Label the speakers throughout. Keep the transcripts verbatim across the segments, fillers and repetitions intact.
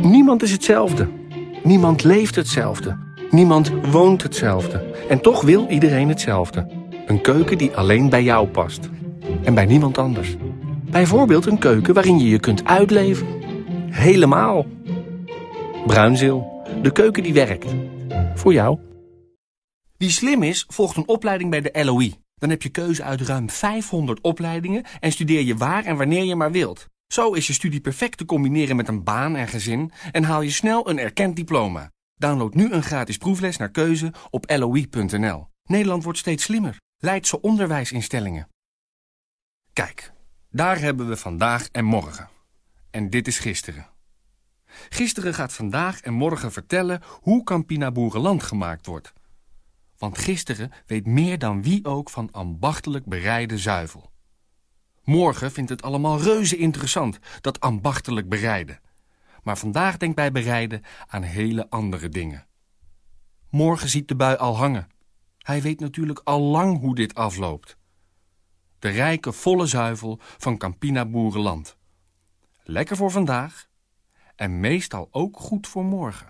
Speaker 1: Niemand is hetzelfde. Niemand leeft hetzelfde. Niemand woont hetzelfde. En toch wil iedereen hetzelfde. Een keuken die alleen bij jou past. En bij niemand anders. Bijvoorbeeld een keuken waarin je je kunt uitleven. Helemaal. Bruinzeel. De keuken die werkt. Voor jou. Wie slim is, volgt een opleiding bij de L O I. Dan heb je keuze uit ruim vijfhonderd opleidingen en studeer je waar en wanneer je maar wilt. Zo is je studie perfect te combineren met een baan en gezin en haal je snel een erkend diploma. Download nu een gratis proefles naar keuze op L O I punt N L. Nederland wordt steeds slimmer. Leidse onderwijsinstellingen. Kijk, daar hebben we vandaag en morgen. En dit is gisteren. Gisteren gaat vandaag en morgen vertellen hoe Campina Boerenland gemaakt wordt. Want gisteren weet meer dan wie ook van ambachtelijk bereide zuivel. Morgen vindt het allemaal reuze interessant, dat ambachtelijk bereiden. Maar vandaag denkt bij bereiden aan hele andere dingen. Morgen ziet de bui al hangen. Hij weet natuurlijk al lang hoe dit afloopt. De rijke, volle zuivel van Campina Boerenland. Lekker voor vandaag en meestal ook goed voor morgen.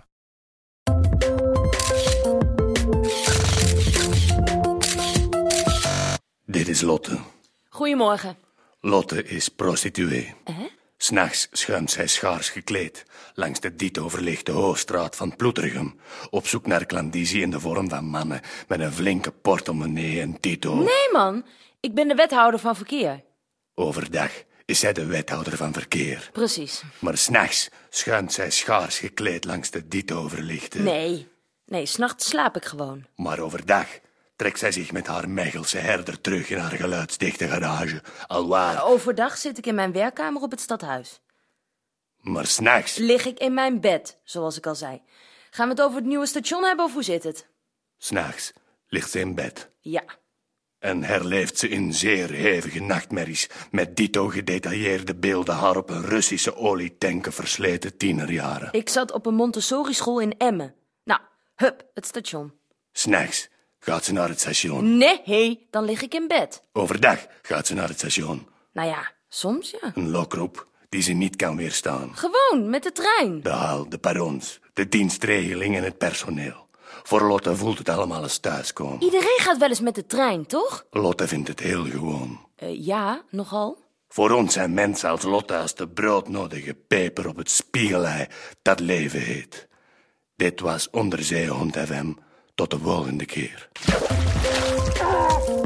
Speaker 2: Dit is Lotte.
Speaker 3: Goedemorgen.
Speaker 2: Lotte is prostituee.
Speaker 3: Eh?
Speaker 2: 's Nachts schuimt zij schaars gekleed langs de dito verlichte hoofdstraat van Ploetergem, op zoek naar klandizie in de vorm van mannen met een flinke portemonnee en tito.
Speaker 3: Nee, man. Ik ben de wethouder van verkeer.
Speaker 2: Overdag is zij de wethouder van verkeer.
Speaker 3: Precies.
Speaker 2: Maar 's nachts schuimt zij schaars gekleed langs de dito verlichte.
Speaker 3: Nee. Nee, 's nachts slaap ik gewoon.
Speaker 2: Maar overdag trekt zij zich met haar Mechelse herder terug in haar geluidsdichte garage, alwaar.
Speaker 3: Overdag zit ik in mijn werkkamer op het stadhuis.
Speaker 2: Maar 's nachts
Speaker 3: Lig ik in mijn bed, zoals ik al zei. Gaan we het over het nieuwe station hebben of hoe zit het?
Speaker 2: 's nachts ligt ze in bed.
Speaker 3: Ja.
Speaker 2: En herleeft ze in zeer hevige nachtmerries met dito gedetailleerde beelden haar op een Russische olietanken versleten tienerjaren.
Speaker 3: Ik zat op een Montessori-school in Emmen. Nou, hup, het station.
Speaker 2: 's Nachts gaat ze naar het station.
Speaker 3: Nee, dan lig ik in bed.
Speaker 2: Overdag gaat ze naar het station.
Speaker 3: Nou ja, soms ja.
Speaker 2: Een lokroep die ze niet kan weerstaan.
Speaker 3: Gewoon, met de trein.
Speaker 2: De haal, de perrons, de dienstregeling en het personeel. Voor Lotte voelt het allemaal als thuiskomen.
Speaker 3: Iedereen gaat wel eens met de trein, toch?
Speaker 2: Lotte vindt het heel gewoon.
Speaker 3: Uh, ja, nogal.
Speaker 2: Voor ons zijn mensen als Lotte als de broodnodige peper op het spiegelei dat leven heet. Dit was Onderzeehond F M. Tot de volgende keer.